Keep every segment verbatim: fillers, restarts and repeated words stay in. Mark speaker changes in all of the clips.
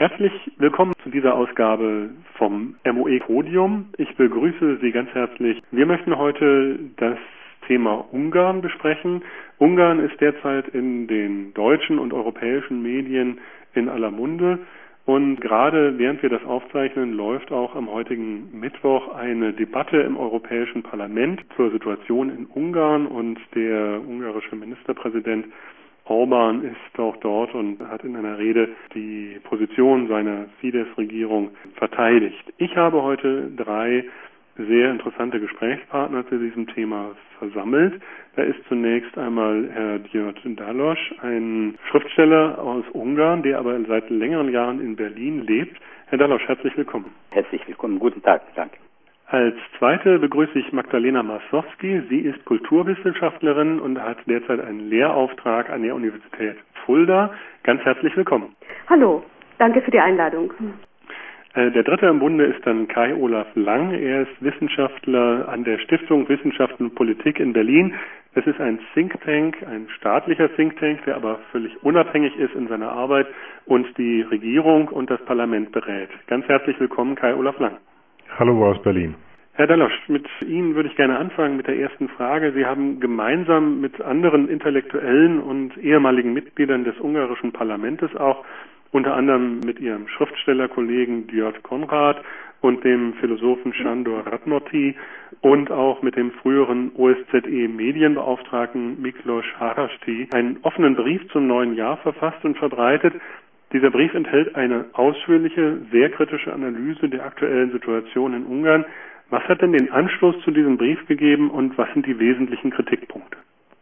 Speaker 1: Herzlich willkommen zu dieser Ausgabe vom M O E-Podium. Ich begrüße Sie ganz herzlich. Wir möchten heute das Thema Ungarn besprechen. Ungarn ist derzeit in den deutschen und europäischen Medien in aller Munde. Und gerade während wir das aufzeichnen, läuft auch am heutigen Mittwoch eine Debatte im Europäischen Parlament zur Situation in Ungarn, und der ungarische Ministerpräsident Orbán ist auch dort und hat in einer Rede die Position seiner Fidesz-Regierung verteidigt. Ich habe heute drei sehr interessante Gesprächspartner zu diesem Thema versammelt. Da ist zunächst einmal Herr György Dallos, ein Schriftsteller aus Ungarn, der aber seit längeren Jahren in Berlin lebt. Herr Dallos, herzlich willkommen.
Speaker 2: Herzlich willkommen. Guten Tag. Danke.
Speaker 1: Als zweite begrüße ich Magdalena Massowski. Sie ist Kulturwissenschaftlerin und hat derzeit einen Lehrauftrag an der Universität Fulda. Ganz herzlich willkommen.
Speaker 3: Hallo, danke für die Einladung.
Speaker 1: Der dritte im Bunde ist dann Kai-Olaf Lang. Er ist Wissenschaftler an der Stiftung Wissenschaft und Politik in Berlin. Es ist ein Think Tank, ein staatlicher Think Tank, der aber völlig unabhängig ist in seiner Arbeit und die Regierung und das Parlament berät. Ganz herzlich willkommen, Kai-Olaf Lang.
Speaker 4: Hallo aus Berlin.
Speaker 1: Herr Dallos, mit Ihnen würde ich gerne anfangen mit der ersten Frage. Sie haben gemeinsam mit anderen Intellektuellen und ehemaligen Mitgliedern des ungarischen Parlaments auch, unter anderem mit Ihrem Schriftstellerkollegen György Konrad und dem Philosophen Sándor Radnóti und auch mit dem früheren O S Z E-Medienbeauftragten Miklós Haraszti einen offenen Brief zum neuen Jahr verfasst und verbreitet. Dieser Brief enthält eine ausführliche, sehr kritische Analyse der aktuellen Situation in Ungarn. Was hat denn den Anstoß zu diesem Brief gegeben und was sind die wesentlichen Kritikpunkte?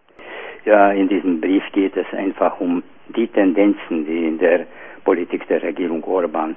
Speaker 2: Ja, in diesem Brief geht es einfach um die Tendenzen, die in der Politik der Regierung Orbán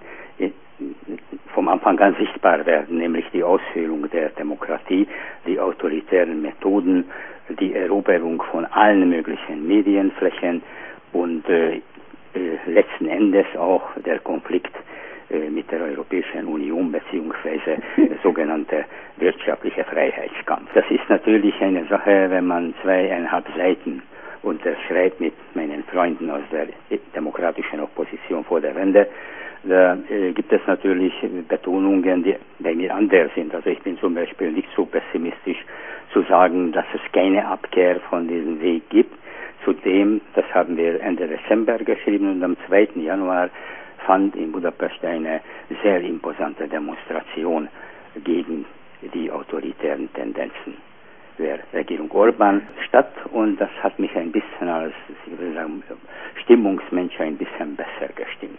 Speaker 2: vom Anfang an sichtbar werden, nämlich die Aushöhlung der Demokratie, die autoritären Methoden, die Eroberung von allen möglichen Medienflächen und äh, letzten Endes auch der Konflikt äh, mit der Europäischen Union bzw. der sogenannte wirtschaftliche Freiheitskampf. Das ist natürlich eine Sache, wenn man zweieinhalb Seiten unterschreibt mit meinen Freunden aus der demokratischen Opposition vor der Wende. Da äh, gibt es natürlich Betonungen, die bei mir anders sind. Also ich bin zum Beispiel nicht so pessimistisch zu sagen, dass es keine Abkehr von diesem Weg gibt. Zudem, das haben wir Ende Dezember geschrieben, und am zweiten Januar fand in Budapest eine sehr imposante Demonstration gegen die autoritären Tendenzen der Regierung Orbán statt, und das hat mich ein bisschen als, ich würde sagen, Stimmungsmensch ein bisschen besser gestimmt.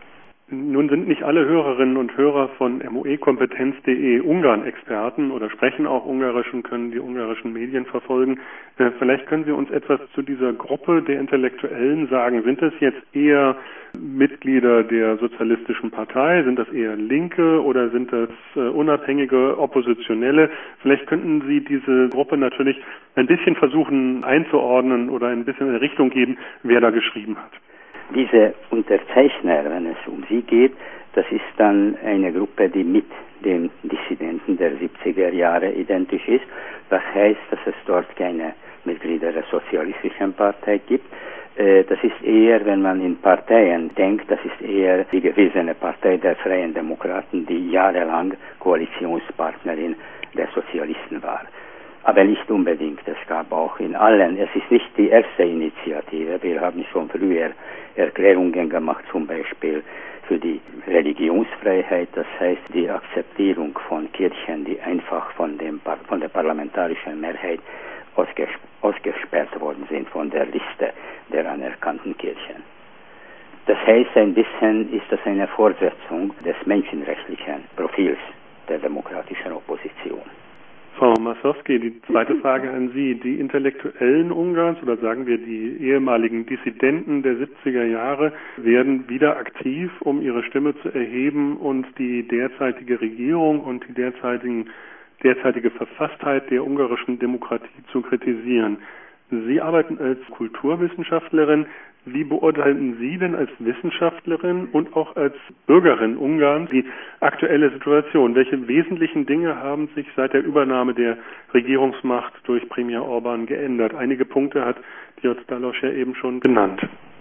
Speaker 1: Nun sind nicht alle Hörerinnen und Hörer von M O E Kompetenz punkt de Ungarn-Experten oder sprechen auch Ungarisch und können die ungarischen Medien verfolgen. Äh, vielleicht können Sie uns etwas zu dieser Gruppe der Intellektuellen sagen. Sind das jetzt eher Mitglieder der Sozialistischen Partei? Sind das eher Linke oder sind das äh, unabhängige Oppositionelle? Vielleicht könnten Sie diese Gruppe natürlich ein bisschen versuchen einzuordnen oder ein bisschen eine Richtung geben, wer da geschrieben hat.
Speaker 2: Diese Unterzeichner, wenn es um sie geht, das ist dann eine Gruppe, die mit den Dissidenten der siebziger Jahre identisch ist. Das heißt, dass es dort keine Mitglieder der Sozialistischen Partei gibt. Das ist eher, wenn man in Parteien denkt, das ist eher die gewesene Partei der Freien Demokraten, die jahrelang Koalitionspartnerin der Sozialisten war. Aber nicht unbedingt. Es gab auch in allen, es ist nicht die erste Initiative. Wir haben schon früher Erklärungen gemacht, zum Beispiel für die Religionsfreiheit, das heißt die Akzeptierung von Kirchen, die einfach von, dem, von der parlamentarischen Mehrheit ausges, ausgesperrt worden sind von der Liste der anerkannten Kirchen. Das heißt, ein bisschen ist das eine Fortsetzung des menschenrechtlichen Profils der demokratischen Opposition.
Speaker 1: Frau Massowski, die zweite Frage an Sie. Die Intellektuellen Ungarns oder sagen wir die ehemaligen Dissidenten der siebziger Jahre werden wieder aktiv, um ihre Stimme zu erheben und die derzeitige Regierung und die derzeitigen, derzeitige Verfasstheit der ungarischen Demokratie zu kritisieren. Sie arbeiten als Kulturwissenschaftlerin. Wie beurteilen Sie denn als Wissenschaftlerin und auch als Bürgerin Ungarns die aktuelle Situation? Welche wesentlichen Dinge haben sich seit der Übernahme der Regierungsmacht durch Premier Orbán geändert? Einige Punkte hat György Dallos ja eben schon genannt.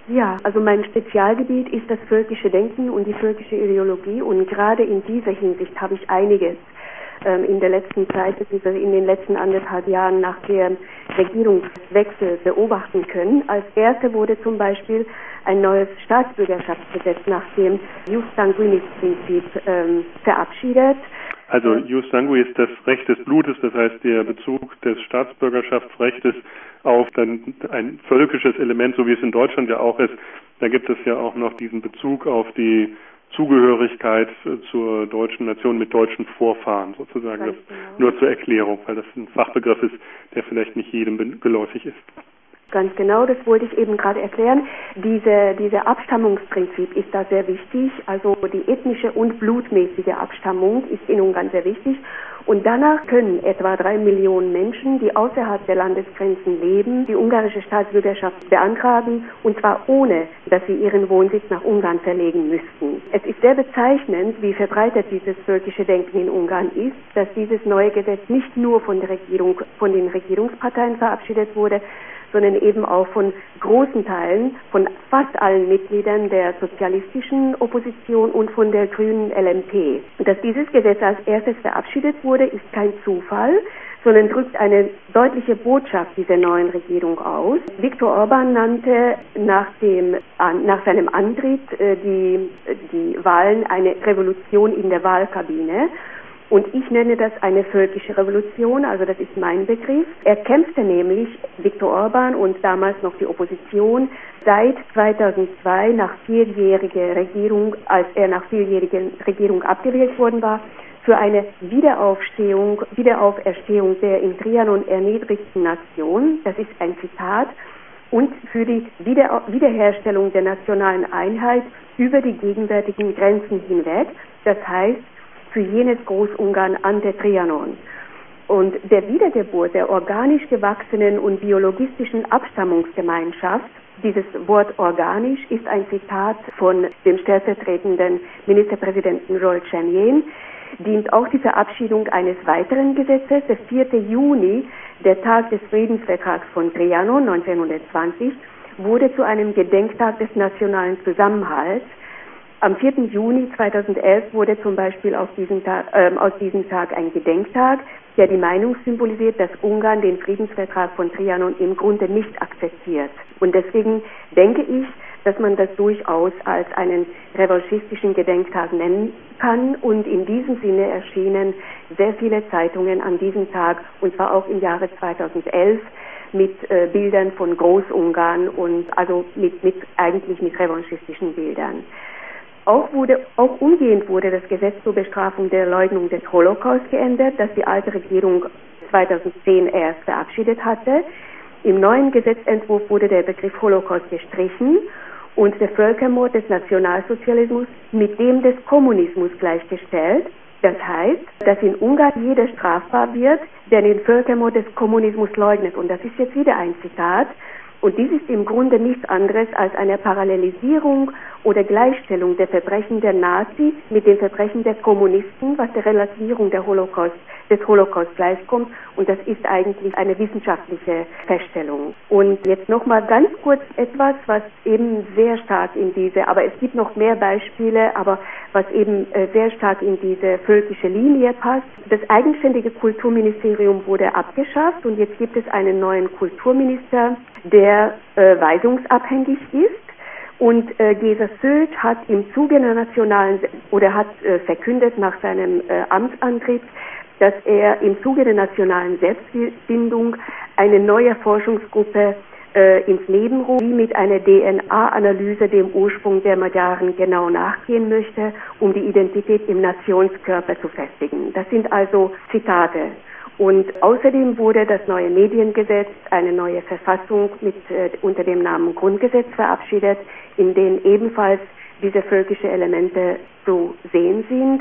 Speaker 3: Ja, also mein Spezialgebiet ist das völkische Denken und die völkische Ideologie, und gerade in dieser Hinsicht habe ich einiges ähm, in der letzten Zeit, beziehungsweise in den letzten anderthalb Jahren nach dem Regierungswechsel beobachten können. Als erste wurde zum Beispiel ein neues Staatsbürgerschaftsgesetz nach dem Jus Sanguinis-Prinzip ähm, verabschiedet.
Speaker 1: Also Jus Sanguis ist das Recht des Blutes, das heißt der Bezug des Staatsbürgerschaftsrechtes auf dann ein völkisches Element, so wie es in Deutschland ja auch ist. Da gibt es ja auch noch diesen Bezug auf die Zugehörigkeit zur deutschen Nation mit deutschen Vorfahren sozusagen. Das nur zur Erklärung, weil das ein Fachbegriff ist, der vielleicht nicht jedem geläufig ist.
Speaker 3: Ganz genau, das wollte ich eben gerade erklären. Diese, diese Abstammungsprinzip ist da sehr wichtig. Also die ethnische und blutmäßige Abstammung ist in Ungarn sehr wichtig. Und danach können etwa drei Millionen Menschen, die außerhalb der Landesgrenzen leben, die ungarische Staatsbürgerschaft beantragen, und zwar ohne, dass sie ihren Wohnsitz nach Ungarn verlegen müssten. Es ist sehr bezeichnend, wie verbreitet dieses völkische Denken in Ungarn ist, dass dieses neue Gesetz nicht nur von der Regierung, von den Regierungsparteien verabschiedet wurde, sondern eben auch von großen Teilen, von fast allen Mitgliedern der sozialistischen Opposition und von der grünen L M P. Dass dieses Gesetz als erstes verabschiedet wurde, ist kein Zufall, sondern drückt eine deutliche Botschaft dieser neuen Regierung aus. Viktor Orbán nannte nach, dem, nach seinem Antritt die, die Wahlen eine Revolution in der Wahlkabine. Und ich nenne das eine völkische Revolution, also das ist mein Begriff. Er kämpfte nämlich, Viktor Orbán und damals noch die Opposition, seit zweitausendzwei nach vierjähriger Regierung, als er nach vierjähriger Regierung abgewählt worden war, für eine Wiederaufstehung, Wiederauferstehung der in Trianon erniedrigten Nation, das ist ein Zitat, und für die Wieder- Wiederherstellung der nationalen Einheit über die gegenwärtigen Grenzen hinweg, das heißt, für jenes Großungarn an der Trianon. Und der Wiedergeburt der organisch gewachsenen und biologistischen Abstammungsgemeinschaft, dieses Wort organisch ist ein Zitat von dem stellvertretenden Ministerpräsidenten Joel Chemien, dient auch die Verabschiedung eines weiteren Gesetzes. Der vierte Juni, der Tag des Friedensvertrags von Trianon neunzehnhundertzwanzig, wurde zu einem Gedenktag des nationalen Zusammenhalts. Am vierten Juni zweitausendelf wurde zum Beispiel auf diesen Tag, äh, aus diesem Tag ein Gedenktag, der die Meinung symbolisiert, dass Ungarn den Friedensvertrag von Trianon im Grunde nicht akzeptiert. Und deswegen denke ich, dass man das durchaus als einen revanchistischen Gedenktag nennen kann. Und in diesem Sinne erschienen sehr viele Zeitungen an diesem Tag, und zwar auch im Jahre zweitausendelf, mit äh, Bildern von Großungarn und also mit, mit eigentlich mit revanchistischen Bildern. Auch, wurde, auch umgehend wurde das Gesetz zur Bestrafung der Leugnung des Holocaust geändert, das die alte Regierung zweitausendzehn erst verabschiedet hatte. Im neuen Gesetzentwurf wurde der Begriff Holocaust gestrichen und der Völkermord des Nationalsozialismus mit dem des Kommunismus gleichgestellt. Das heißt, dass in Ungarn jeder strafbar wird, der den Völkermord des Kommunismus leugnet. Und das ist jetzt wieder ein Zitat. Und dies ist im Grunde nichts anderes als eine Parallelisierung oder Gleichstellung der Verbrechen der Nazis mit den Verbrechen der Kommunisten, was der Relativierung der Holocaust, des Holocaust gleichkommt. Und das ist eigentlich eine wissenschaftliche Feststellung. Und jetzt nochmal ganz kurz etwas, was eben sehr stark in diese, aber es gibt noch mehr Beispiele, aber was eben äh, sehr stark in diese völkische Linie passt. Das eigenständige Kulturministerium wurde abgeschafft und jetzt gibt es einen neuen Kulturminister, der äh, weisungsabhängig ist. Und äh, Géza Szőcs hat im Zuge der nationalen oder hat äh, verkündet nach seinem äh, Amtsantritt, dass er im Zuge der nationalen Selbstbindung eine neue Forschungsgruppe äh, ins Leben ruft, die mit einer D N A-Analyse dem Ursprung der Magyaren genau nachgehen möchte, um die Identität im Nationskörper zu festigen. Das sind also Zitate. Und außerdem wurde das neue Mediengesetz, eine neue Verfassung mit äh, unter dem Namen Grundgesetz verabschiedet, in denen ebenfalls diese völkische Elemente zu sehen sind.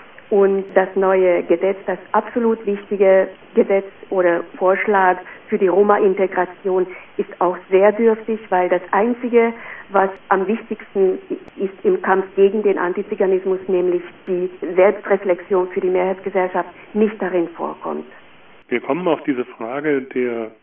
Speaker 3: Und das neue Gesetz, das absolut wichtige Gesetz oder Vorschlag für die Roma-Integration ist auch sehr dürftig, weil das Einzige, was am wichtigsten ist im Kampf gegen den Antiziganismus, nämlich die Selbstreflexion für die Mehrheitsgesellschaft, nicht darin vorkommt.
Speaker 1: Wir kommen auf diese Frage der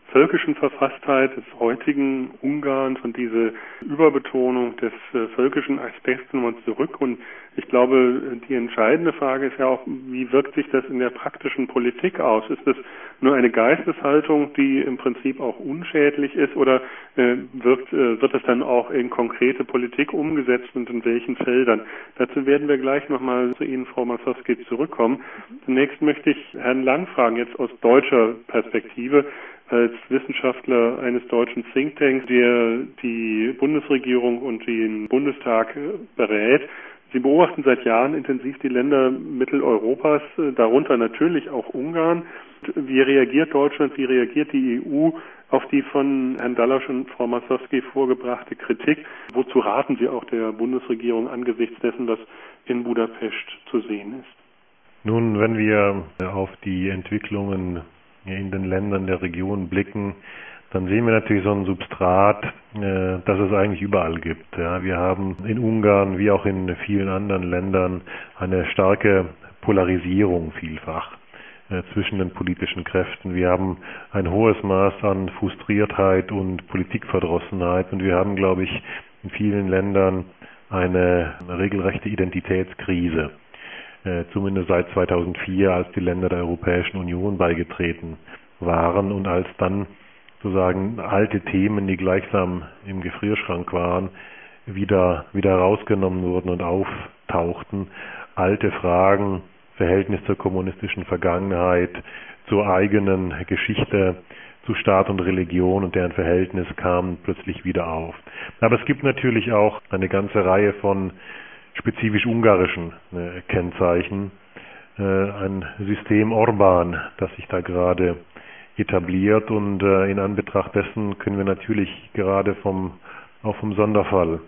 Speaker 1: völkischen Verfasstheit des heutigen Ungarns und diese Überbetonung des äh, völkischen Aspekts nochmal zurück. Und ich glaube, die entscheidende Frage ist ja auch, wie wirkt sich das in der praktischen Politik aus? Ist es nur eine Geisteshaltung, die im Prinzip auch unschädlich ist, oder äh, wirkt, äh, wird es dann auch in konkrete Politik umgesetzt und in welchen Feldern? Dazu werden wir gleich nochmal zu Ihnen, Frau Massowski, zurückkommen. Zunächst möchte ich Herrn Lang fragen, jetzt aus deutscher Perspektive, als Wissenschaftler eines deutschen Thinktanks, der die Bundesregierung und den Bundestag berät. Sie beobachten seit Jahren intensiv die Länder Mitteleuropas, darunter natürlich auch Ungarn. Wie reagiert Deutschland, wie reagiert die E U auf die von Herrn Dalasch und Frau Massowski vorgebrachte Kritik? Wozu raten Sie auch der Bundesregierung angesichts dessen, was in Budapest zu sehen ist?
Speaker 4: Nun, wenn wir auf die Entwicklungen in den Ländern der Region blicken, dann sehen wir natürlich so ein Substrat, äh, das es eigentlich überall gibt. Ja, wir haben in Ungarn wie auch in vielen anderen Ländern eine starke Polarisierung vielfach äh, zwischen den politischen Kräften. Wir haben ein hohes Maß an Frustriertheit und Politikverdrossenheit, und wir haben, glaube ich, in vielen Ländern eine, eine regelrechte Identitätskrise. Zumindest seit zweitausendvier, als die Länder der Europäischen Union beigetreten waren und als dann sozusagen alte Themen, die gleichsam im Gefrierschrank waren, wieder, wieder rausgenommen wurden und auftauchten. Alte Fragen, Verhältnis zur kommunistischen Vergangenheit, zur eigenen Geschichte, zu Staat und Religion und deren Verhältnis kamen plötzlich wieder auf. Aber es gibt natürlich auch eine ganze Reihe von spezifisch ungarischen äh, Kennzeichen, äh, ein System Orbán, das sich da gerade etabliert, und äh, in Anbetracht dessen können wir natürlich gerade vom, auch vom Sonderfall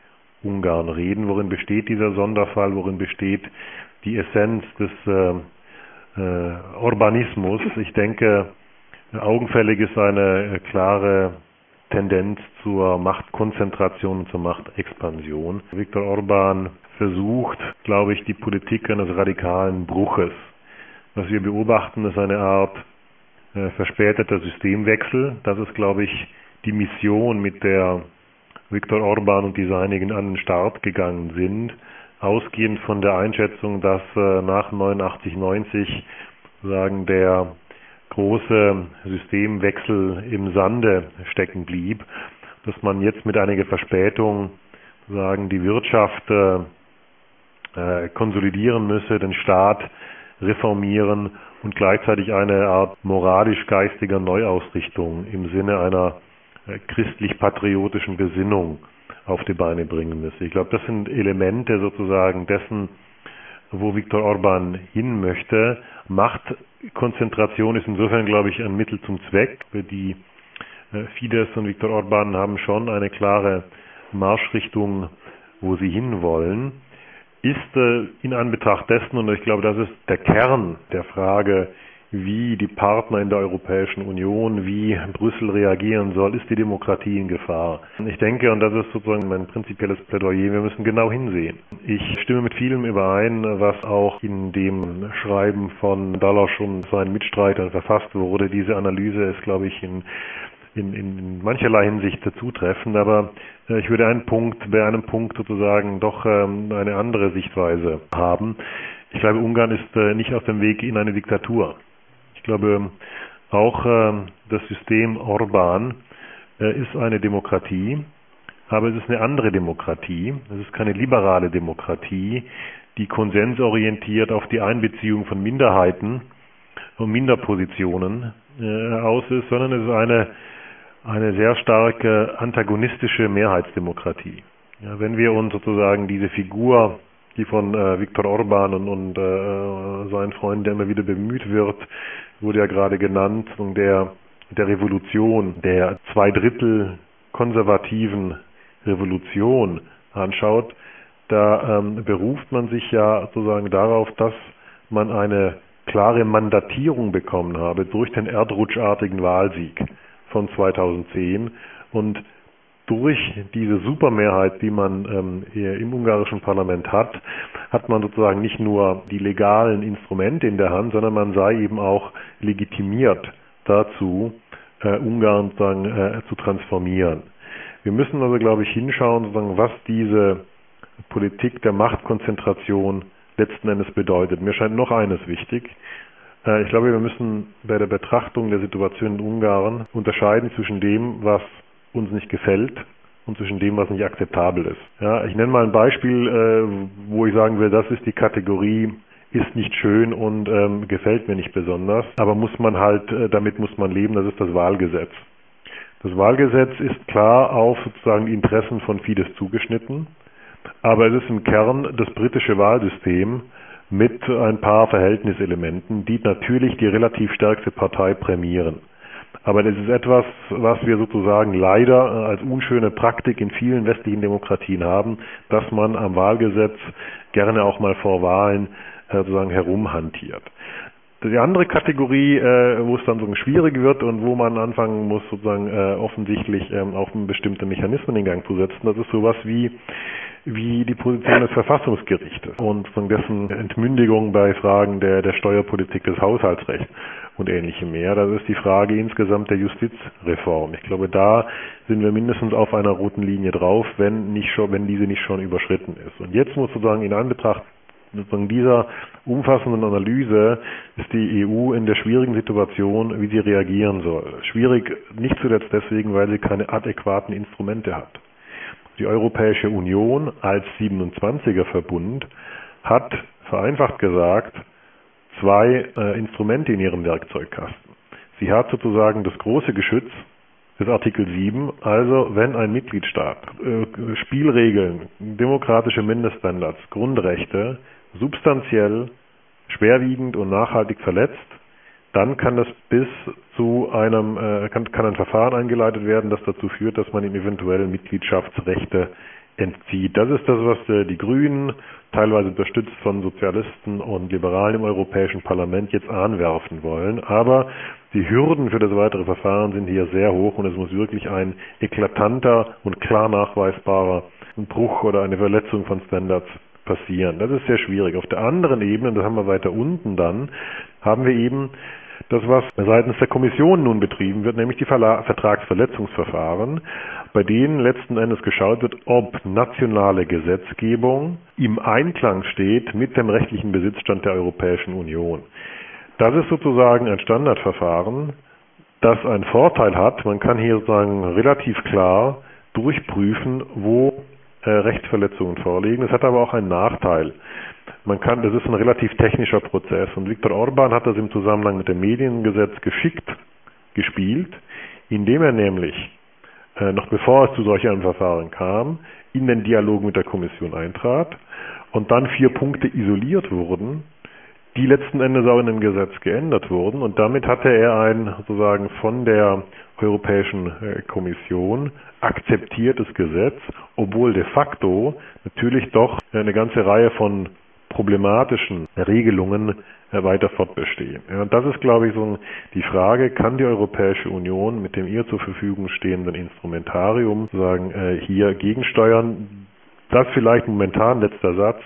Speaker 4: Ungarn reden. Worin besteht dieser Sonderfall? Worin besteht die Essenz des äh, äh, Orbanismus? Ich denke, augenfällig ist eine äh, klare Tendenz zur Machtkonzentration und zur Machtexpansion. Viktor Orbán versucht, glaube ich, die Politik eines radikalen Bruches. Was wir beobachten, ist eine Art äh, verspäteter Systemwechsel. Das ist, glaube ich, die Mission, mit der Viktor Orbán und die Seinigen an den Start gegangen sind, ausgehend von der Einschätzung, dass äh, nach neunundachtzig, neunzig sagen der große Systemwechsel im Sande stecken blieb, dass man jetzt mit einiger Verspätung sagen die Wirtschaft äh, konsolidieren müsse, den Staat reformieren und gleichzeitig eine Art moralisch-geistiger Neuausrichtung im Sinne einer äh, christlich-patriotischen Gesinnung auf die Beine bringen müsse. Ich glaube, das sind Elemente sozusagen dessen, wo Viktor Orbán hin möchte. Machtkonzentration ist insofern, glaube ich, ein Mittel zum Zweck. Die äh, Fidesz und Viktor Orbán haben schon eine klare Marschrichtung, wo sie hinwollen. Ist äh, in Anbetracht dessen, und ich glaube, das ist der Kern der Frage, wie die Partner in der Europäischen Union, wie Brüssel reagieren soll, ist die Demokratie in Gefahr. Ich denke, und das ist sozusagen mein prinzipielles Plädoyer, wir müssen genau hinsehen. Ich stimme mit vielem überein, was auch in dem Schreiben von Dalasch und seinen Mitstreitern verfasst wurde. Diese Analyse ist, glaube ich, in In, in mancherlei Hinsicht zutreffend, aber äh, ich würde einen Punkt, bei einem Punkt sozusagen doch ähm, eine andere Sichtweise haben. Ich glaube, Ungarn ist äh, nicht auf dem Weg in eine Diktatur. Ich glaube, auch äh, das System Orbán äh, ist eine Demokratie, aber es ist eine andere Demokratie. Es ist keine liberale Demokratie, die konsensorientiert auf die Einbeziehung von Minderheiten und Minderpositionen äh, aus ist, sondern es ist eine eine sehr starke antagonistische Mehrheitsdemokratie. Ja, wenn wir uns sozusagen diese Figur, die von äh, Viktor Orbán und, und äh, seinen Freunden, der immer wieder bemüht wird, wurde ja gerade genannt, und der, der Revolution, der zwei Drittel konservativen Revolution anschaut, da ähm, beruft man sich ja sozusagen darauf, dass man eine klare Mandatierung bekommen habe durch den erdrutschartigen Wahlsieg von zweitausendzehn, und durch diese Supermehrheit, die man ähm, im ungarischen Parlament hat, hat man sozusagen nicht nur die legalen Instrumente in der Hand, sondern man sei eben auch legitimiert dazu, äh, Ungarn sozusagen, äh, zu transformieren. Wir müssen also, glaube ich, hinschauen, sozusagen, was diese Politik der Machtkonzentration letzten Endes bedeutet. Mir scheint noch eines wichtig. Äh, ich glaube, wir müssen bei der Betrachtung der Situation in Ungarn unterscheiden zwischen dem, was uns nicht gefällt, und zwischen dem, was nicht akzeptabel ist. Ja, ich nenne mal ein Beispiel, äh, wo ich sagen will, das ist die Kategorie, ist nicht schön und ähm, gefällt mir nicht besonders, aber muss man halt, äh, damit muss man leben, das ist das Wahlgesetz. Das Wahlgesetz ist klar auf sozusagen die Interessen von Fidesz zugeschnitten, aber es ist im Kern das britische Wahlsystem mit ein paar Verhältniselementen, die natürlich die relativ stärkste Partei prämieren. Aber das ist etwas, was wir sozusagen leider als unschöne Praktik in vielen westlichen Demokratien haben, dass man am Wahlgesetz gerne auch mal vor Wahlen sozusagen herumhantiert. Die andere Kategorie, äh, wo es dann so schwierig wird und wo man anfangen muss, sozusagen äh, offensichtlich ähm, auch bestimmte Mechanismen in Gang zu setzen, das ist sowas wie wie die Position des Verfassungsgerichtes und von dessen Entmündigung bei Fragen der der Steuerpolitik, des Haushaltsrechts und ähnlichem mehr. Das ist die Frage insgesamt der Justizreform. Ich glaube, da sind wir mindestens auf einer roten Linie drauf, wenn nicht schon, wenn diese nicht schon überschritten ist. Und jetzt muss sozusagen in Anbetracht sozusagen dieser umfassenden Analyse ist die E U in der schwierigen Situation, wie sie reagieren soll. Schwierig nicht zuletzt deswegen, weil sie keine adäquaten Instrumente hat. Die Europäische Union als siebenundzwanziger-Verbund hat, vereinfacht gesagt, zwei äh, Instrumente in ihrem Werkzeugkasten. Sie hat sozusagen das große Geschütz des Artikel sieben, also wenn ein Mitgliedstaat äh, Spielregeln, demokratische Mindeststandards, Grundrechte substanziell, schwerwiegend und nachhaltig verletzt, dann kann das bis zu einem, äh, kann, kann ein Verfahren eingeleitet werden, das dazu führt, dass man ihm eventuell Mitgliedschaftsrechte entzieht. Das ist das, was äh, die Grünen, teilweise unterstützt von Sozialisten und Liberalen im Europäischen Parlament, jetzt anwerfen wollen. Aber die Hürden für das weitere Verfahren sind hier sehr hoch und es muss wirklich ein eklatanter und klar nachweisbarer Bruch oder eine Verletzung von Standards passieren. Das ist sehr schwierig. Auf der anderen Ebene, das haben wir weiter unten dann, haben wir eben das, was seitens der Kommission nun betrieben wird, nämlich die Verla- Vertragsverletzungsverfahren, bei denen letzten Endes geschaut wird, ob nationale Gesetzgebung im Einklang steht mit dem rechtlichen Besitzstand der Europäischen Union. Das ist sozusagen ein Standardverfahren, das einen Vorteil hat. Man kann hier sozusagen relativ klar durchprüfen, wo äh, Rechtsverletzungen vorliegen. Das hat aber auch einen Nachteil. Man kann, das ist ein relativ technischer Prozess und Viktor Orban hat das im Zusammenhang mit dem Mediengesetz geschickt gespielt, indem er nämlich, äh, noch bevor es zu solch einem Verfahren kam, in den Dialog mit der Kommission eintrat und dann vier Punkte isoliert wurden, die letzten Endes auch in dem Gesetz geändert wurden und damit hatte er ein sozusagen von der Europäischen Kommission akzeptiertes Gesetz, obwohl de facto natürlich doch eine ganze Reihe von problematischen Regelungen weiter fortbestehen. Ja, und das ist, glaube ich, so die Frage, kann die Europäische Union mit dem ihr zur Verfügung stehenden Instrumentarium sagen, äh, hier gegensteuern? Das vielleicht momentan, letzter Satz,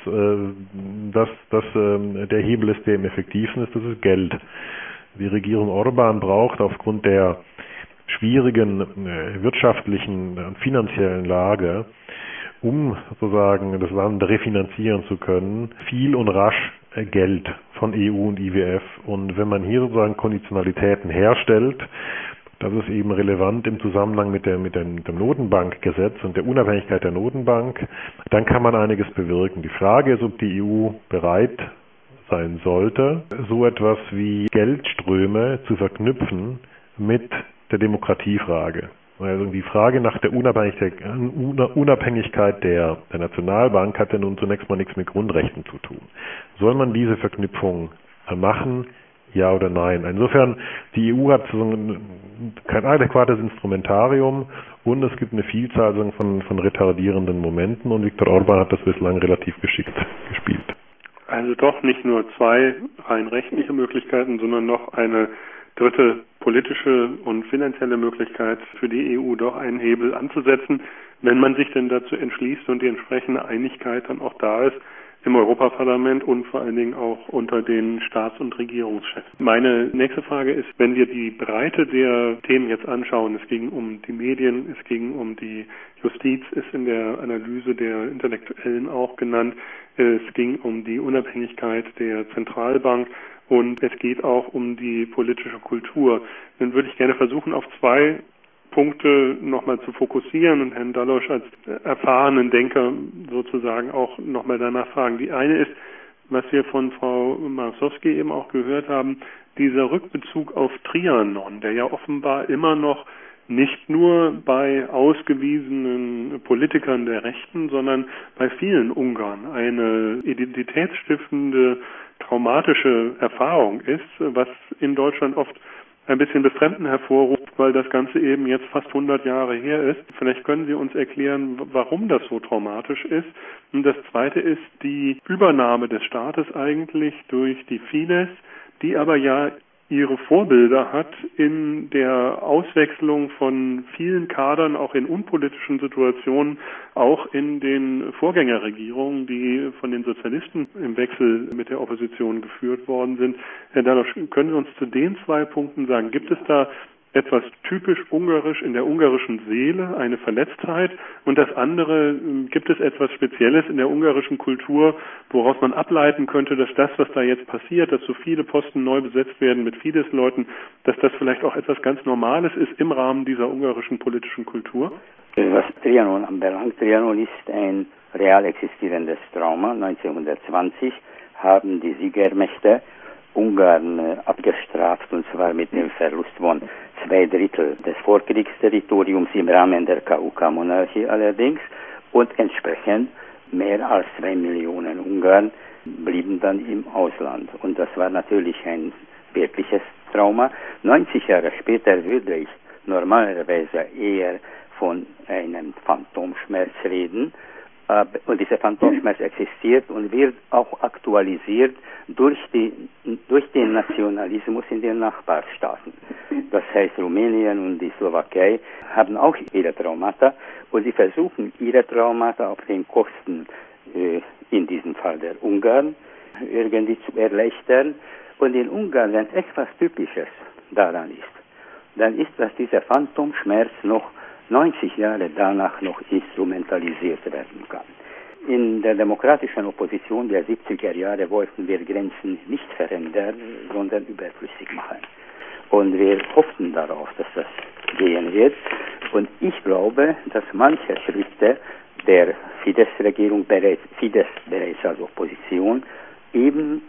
Speaker 4: äh, dass, dass äh, der Hebel ist, der am effektivsten ist, das ist Geld. Die Regierung Orban braucht aufgrund der schwierigen äh, wirtschaftlichen und finanziellen Lage, um sozusagen das Land refinanzieren zu können, viel und rasch äh, Geld von E U und I W F. Und wenn man hier sozusagen Konditionalitäten herstellt, das ist eben relevant im Zusammenhang mit, der, mit, dem, mit dem Notenbankgesetz und der Unabhängigkeit der Notenbank, dann kann man einiges bewirken. Die Frage ist, ob die E U bereit sein sollte, so etwas wie Geldströme zu verknüpfen mit der Demokratiefrage. Also die Frage nach der Unabhängigkeit, Unabhängigkeit der, der Nationalbank hat ja nun zunächst mal nichts mit Grundrechten zu tun. Soll man diese Verknüpfung machen? Ja oder nein? Insofern, die E U hat so ein, kein adäquates Instrumentarium und es gibt eine Vielzahl von, von retardierenden Momenten und Viktor Orban hat das bislang relativ geschickt gespielt.
Speaker 1: Also doch nicht nur zwei rein rechtliche Möglichkeiten, sondern noch eine dritte politische und finanzielle Möglichkeit für die E U, doch einen Hebel anzusetzen, wenn man sich denn dazu entschließt und die entsprechende Einigkeit dann auch da ist, im Europaparlament und vor allen Dingen auch unter den Staats- und Regierungschefs. Meine nächste Frage ist, wenn wir die Breite der Themen jetzt anschauen, es ging um die Medien, es ging um die Justiz, ist in der Analyse der Intellektuellen auch genannt, es ging um die Unabhängigkeit der Zentralbank und es geht auch um die politische Kultur. Dann würde ich gerne versuchen, auf zwei Punkte nochmal zu fokussieren und Herrn Dallosch als erfahrenen Denker sozusagen auch nochmal danach fragen. Die eine ist, was wir von Frau Marszowski eben auch gehört haben, dieser Rückbezug auf Trianon, der ja offenbar immer noch nicht nur bei ausgewiesenen Politikern der Rechten, sondern bei vielen Ungarn eine identitätsstiftende, traumatische Erfahrung ist, was in Deutschland oft ein bisschen Befremden hervorruft, weil das Ganze eben jetzt fast hundert Jahre her ist. Vielleicht können Sie uns erklären, warum das so traumatisch ist. Und das Zweite ist die Übernahme des Staates eigentlich durch die Fidesz, die aber ja ihre Vorbilder hat in der Auswechslung von vielen Kadern, auch in unpolitischen Situationen, auch in den Vorgängerregierungen, die von den Sozialisten im Wechsel mit der Opposition geführt worden sind. Herr Dallosch, können Sie uns zu den zwei Punkten sagen, gibt es da etwas typisch ungarisch in der ungarischen Seele, eine Verletztheit, und das andere, gibt es etwas Spezielles in der ungarischen Kultur, woraus man ableiten könnte, dass das, was da jetzt passiert, dass so viele Posten neu besetzt werden mit Fidesz-Leuten, dass das vielleicht auch etwas ganz Normales ist im Rahmen dieser ungarischen politischen Kultur?
Speaker 2: Was Trianon anbelangt, Trianon ist ein real existierendes Trauma. neunzehnhundertzwanzig haben die Siegermächte Ungarn äh, abgestraft, und zwar mit dem Verlust von zwei Drittel des Vorkriegsterritoriums im Rahmen der K U K-Monarchie allerdings, und entsprechend mehr als zwei Millionen Ungarn blieben dann im Ausland. Und das war natürlich ein wirkliches Trauma. neunzig Jahre später würde ich normalerweise eher von einem Phantomschmerz reden. Und dieser Phantomschmerz existiert und wird auch aktualisiert durch, die, durch den Nationalismus in den Nachbarstaaten. Das heißt, Rumänien und die Slowakei haben auch ihre Traumata, und sie versuchen, ihre Traumata auf den Kosten, äh, in diesem Fall der Ungarn, irgendwie zu erleichtern. Und in Ungarn, wenn etwas Typisches daran ist, dann ist, dass dieser Phantomschmerz noch neunzig Jahre danach noch instrumentalisiert werden kann. In der demokratischen Opposition der siebziger Jahre wollten wir Grenzen nicht verändern, sondern überflüssig machen. Und wir hofften darauf, dass das gehen wird. Und ich glaube, dass manche Schritte der Fidesz-Regierung bereits, Fidesz bereits als Opposition, eben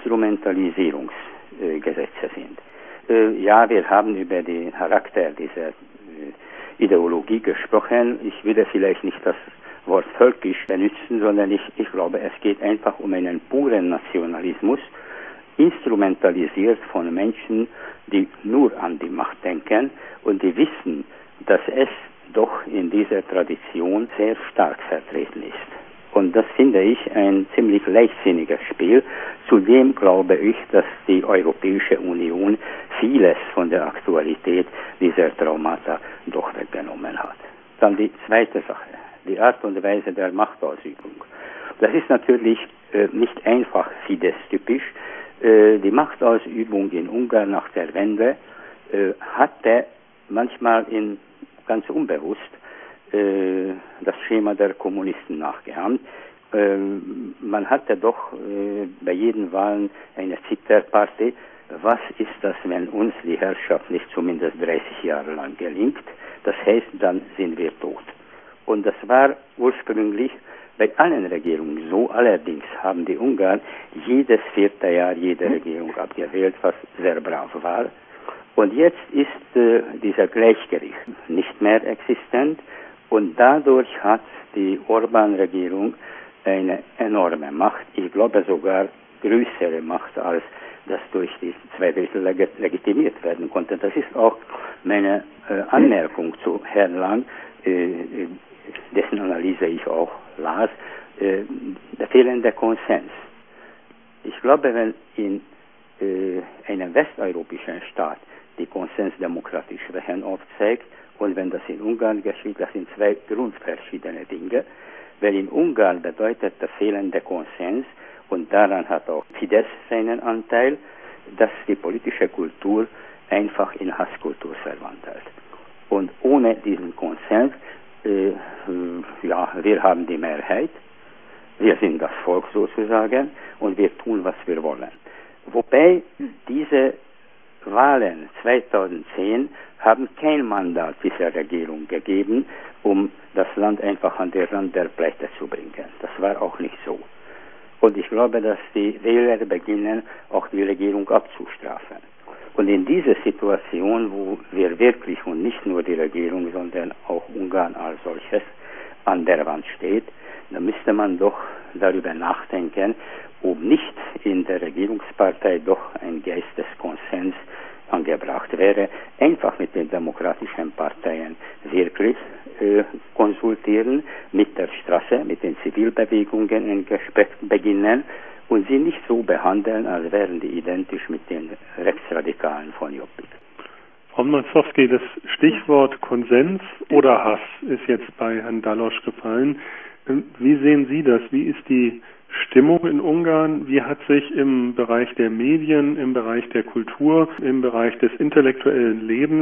Speaker 2: Instrumentalisierungsgesetze sind. Äh, ja, wir haben über den Charakter dieser Ideologie gesprochen. Ich würde vielleicht nicht das Wort völkisch benutzen, sondern ich, ich glaube, es geht einfach um einen puren Nationalismus, instrumentalisiert von Menschen, die nur an die Macht denken und die wissen, dass es doch in dieser Tradition sehr stark vertreten ist. Und das finde ich ein ziemlich leichtsinniges Spiel. Zudem glaube ich, dass die Europäische Union vieles von der Aktualität dieser Traumata doch weggenommen hat. Dann die zweite Sache, die Art und Weise der Machtausübung. Das ist natürlich äh, nicht einfach Fidesz-typisch. Äh, die Machtausübung in Ungarn nach der Wende äh, hatte manchmal in, ganz unbewusst äh, das Schema der Kommunisten nachgeahmt. Äh, man hatte doch äh, bei jeden Wahlen eine Zitterparty. Was ist das, wenn uns die Herrschaft nicht zumindest dreißig Jahre lang gelingt? Das heißt, dann sind wir tot. Und das war ursprünglich bei allen Regierungen so. Allerdings haben die Ungarn jedes vierte Jahr jede Regierung abgewählt, was sehr brav war. Und jetzt ist äh, dieser Gleichgewicht nicht mehr existent, und dadurch hat die Orban-Regierung eine enorme Macht. Ich glaube sogar größere Macht, als das durch die zwei Drittel legitimiert werden konnte. Das ist auch meine äh, Anmerkung zu Herrn Lang, äh, dessen Analyse ich auch las, äh, der fehlende Konsens. Ich glaube, wenn in äh, einem westeuropäischen Staat die Konsensdemokratie Schwächen aufzeigt, und wenn das in Ungarn geschieht, das sind zwei grundverschiedene Dinge. Weil in Ungarn bedeutet der fehlende Konsens, und daran hat auch Fidesz seinen Anteil, dass die politische Kultur einfach in Hasskultur verwandelt. Und ohne diesen Konsens, äh, ja, wir haben die Mehrheit, wir sind das Volk sozusagen, und wir tun, was wir wollen. Wobei diese Wahlen zweitausendzehn haben kein Mandat dieser Regierung gegeben, um das Land einfach an den Rand der Pleite zu bringen. Das war auch nicht so. Und ich glaube, dass die Wähler beginnen, auch die Regierung abzustrafen. Und in dieser Situation, wo wir wirklich, und nicht nur die Regierung, sondern auch Ungarn als solches, an der Wand steht, da müsste man doch darüber nachdenken, ob nicht in der Regierungspartei doch ein Geist des Konsens angebracht wäre, einfach mit den demokratischen Parteien wirklich äh, konsultieren, mit der Straße, mit den Zivilbewegungen ein Gespräch beginnen und sie nicht so behandeln, als wären die identisch mit den Rechtsradikalen von Jobbik.
Speaker 1: Frau Matzowski, das Stichwort Konsens oder Hass ist jetzt bei Herrn Dalosch gefallen. Wie sehen Sie das? Wie ist die Stimmung in Ungarn? Wie hat sich im Bereich der Medien, im Bereich der Kultur, im Bereich des intellektuellen Lebens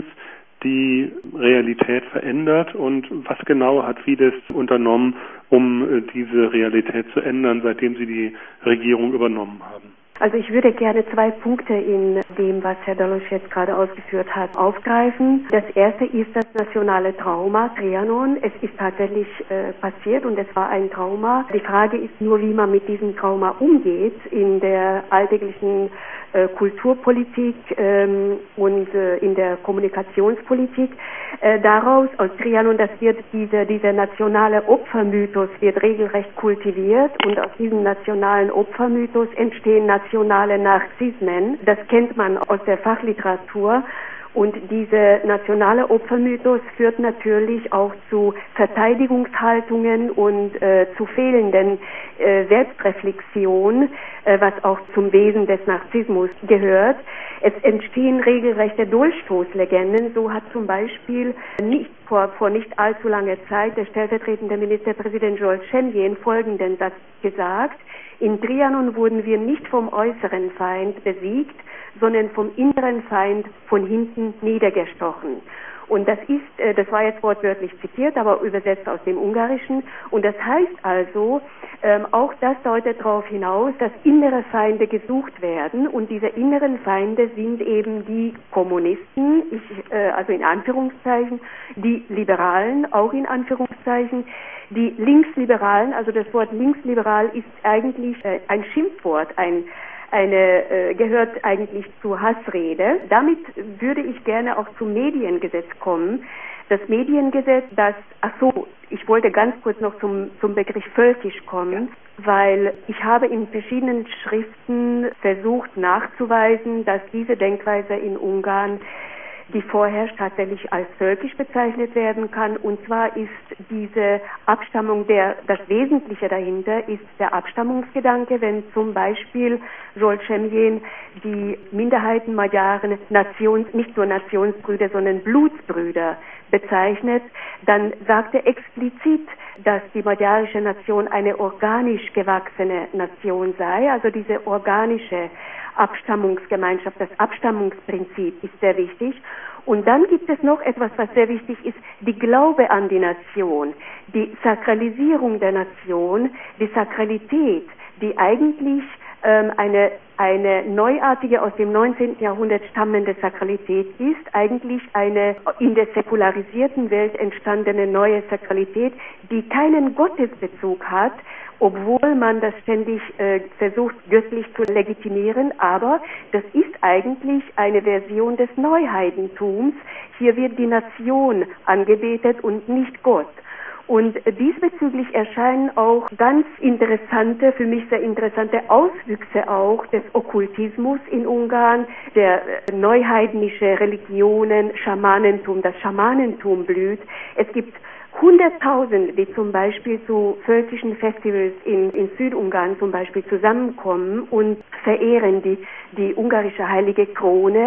Speaker 1: die Realität verändert? Und was genau hat Fidesz unternommen, um diese Realität zu ändern, seitdem Sie die Regierung übernommen haben?
Speaker 3: Also ich würde gerne zwei Punkte in dem, was Herr Dalosch jetzt gerade ausgeführt hat, aufgreifen. Das erste ist das nationale Trauma, Trianon. Es ist tatsächlich äh, passiert und es war ein Trauma. Die Frage ist nur, wie man mit diesem Trauma umgeht in der alltäglichen äh, Kulturpolitik ähm, und äh, in der Kommunikationspolitik. Äh, daraus, aus Trianon, das wird diese, dieser nationale Opfermythos wird regelrecht kultiviert und aus diesem nationalen Opfermythos entstehen nationale Narzissmen. Das kennt man aus der Fachliteratur. Und dieser nationale Opfermythos führt natürlich auch zu Verteidigungshaltungen und äh, zu fehlenden äh, Selbstreflexion, äh, was auch zum Wesen des Narzissmus gehört. Es entstehen regelrechte Durchstoßlegenden. So hat zum Beispiel nicht vor, vor nicht allzu langer Zeit der stellvertretende Ministerpräsident Zsolt Semjén folgenden Satz gesagt: In Trianon wurden wir nicht vom äußeren Feind besiegt, sondern vom inneren Feind von hinten niedergestochen. Und das ist, das war jetzt wortwörtlich zitiert, aber übersetzt aus dem Ungarischen. Und das heißt also, ähm, auch das deutet darauf hinaus, dass innere Feinde gesucht werden. Und diese inneren Feinde sind eben die Kommunisten, ich, äh, also in Anführungszeichen, die Liberalen, auch in Anführungszeichen, die Linksliberalen. Also das Wort linksliberal ist eigentlich äh, ein Schimpfwort, ein eine äh, gehört eigentlich zur Hassrede. Damit würde ich gerne auch zum Mediengesetz kommen. Das Mediengesetz, das, ach so, ich wollte ganz kurz noch zum, zum Begriff völkisch kommen, weil ich habe in verschiedenen Schriften versucht nachzuweisen, dass diese Denkweise in Ungarn, die vorherrscht, tatsächlich als völkisch bezeichnet werden kann. Und zwar ist diese Abstammung, der, das Wesentliche dahinter ist der Abstammungsgedanke, wenn zum Beispiel Zsolt Semjén die Minderheiten Magyaren Nations, nicht nur Nationsbrüder, sondern Blutsbrüder bezeichnet, dann sagt er explizit, dass die magyarische Nation eine organisch gewachsene Nation sei, also diese organische Abstammungsgemeinschaft, das Abstammungsprinzip ist sehr wichtig. Und dann gibt es noch etwas, was sehr wichtig ist, die Glaube an die Nation, die Sakralisierung der Nation, die Sakralität, die eigentlich ähm, eine, eine neuartige, aus dem neunzehnten Jahrhundert stammende Sakralität ist, eigentlich eine in der säkularisierten Welt entstandene neue Sakralität, die keinen Gottesbezug hat, obwohl man das ständig äh, versucht, göttlich zu legitimieren, aber das ist eigentlich eine Version des Neuheidentums. Hier wird die Nation angebetet und nicht Gott. Und diesbezüglich erscheinen auch ganz interessante, für mich sehr interessante Auswüchse auch des Okkultismus in Ungarn, der neuheidnische Religionen, Schamanentum, das Schamanentum blüht. Es gibt Hunderttausend, die zum Beispiel zu völkischen Festivals in, in Südungarn zum Beispiel zusammenkommen und verehren die, die ungarische heilige Krone.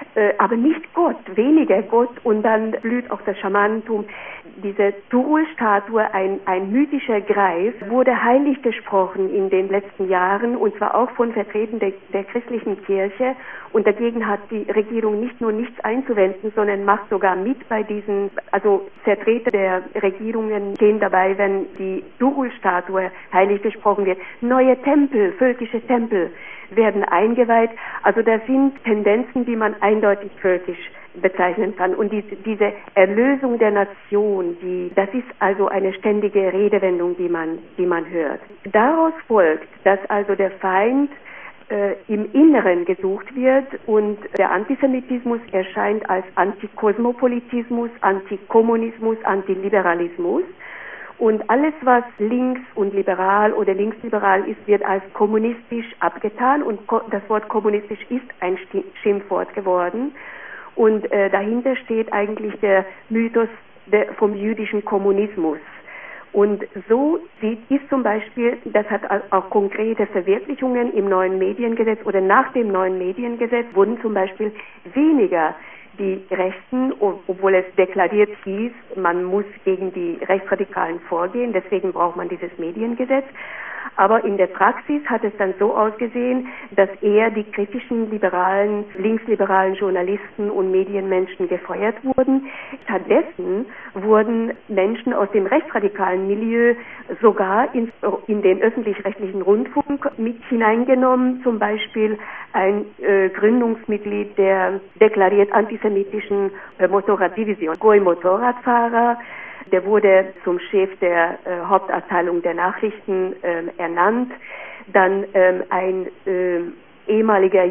Speaker 3: äh, aber nicht Gott, weniger Gott, und dann blüht auch das Schamanentum. Diese Turul-Statue, ein, ein mythischer Greif, wurde heilig gesprochen in den letzten Jahren, und zwar auch von Vertretern der, der christlichen Kirche, und dagegen hat die Regierung nicht nur nichts einzuwenden, sondern macht sogar mit bei diesen, also Vertreter der Regierungen stehen dabei, wenn die Turul-Statue heilig gesprochen wird. Neue Tempel, völkische Tempel werden eingeweiht. Also das sind Tendenzen, die man eindeutig völkisch bezeichnen kann. Und die, diese Erlösung der Nation, die, das ist also eine ständige Redewendung, die man, die man hört. Daraus folgt, dass also der Feind äh, im Inneren gesucht wird, und der Antisemitismus erscheint als Antikosmopolitismus, Antikommunismus, Antiliberalismus. Und alles, was links und liberal oder linksliberal ist, wird als kommunistisch abgetan, und ko- das Wort kommunistisch ist ein Sti- Schimpfwort geworden. Und äh, dahinter steht eigentlich der Mythos der, vom jüdischen Kommunismus. Und so sieht, ist zum Beispiel, das hat auch konkrete Verwirklichungen im neuen Mediengesetz, oder nach dem neuen Mediengesetz wurden zum Beispiel weniger die Rechten, obwohl es deklariert hieß, man muss gegen die Rechtsradikalen vorgehen, deswegen braucht man dieses Mediengesetz. Aber in der Praxis hat es dann so ausgesehen, dass eher die kritischen liberalen, linksliberalen Journalisten und Medienmenschen gefeuert wurden. Stattdessen wurden Menschen aus dem rechtsradikalen Milieu sogar in, in den öffentlich-rechtlichen Rundfunk mit hineingenommen. Zum Beispiel ein äh, Gründungsmitglied der deklariert antisemitischen äh, Motorraddivision, Goy Motorradfahrer. Der wurde zum Chef der äh, Hauptabteilung der Nachrichten äh, ernannt. Dann ähm, ein äh, ehemaliger